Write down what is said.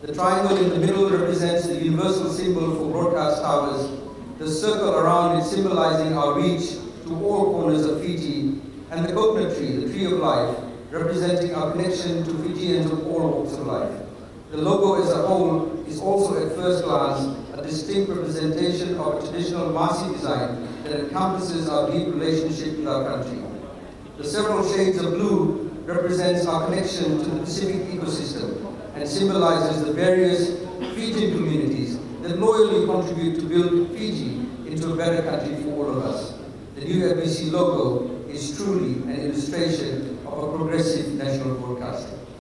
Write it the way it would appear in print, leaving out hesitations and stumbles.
The triangle in the middle represents the universal symbol for broadcast towers, the circle around it symbolizing our reach to all corners of Fiji, and the coconut tree, the tree of life, representing our connection to Fijians of all walks of life. The logo as a whole is also at first glance a distinct representation of a traditional Masi design that encompasses our deep relationship with our country. The several shades of blue represents our connection to the Pacific ecosystem and symbolizes the various Fijian communities that loyally contribute to build Fiji into a better country for all of us. The new FBC logo is truly an illustration of a progressive national broadcaster.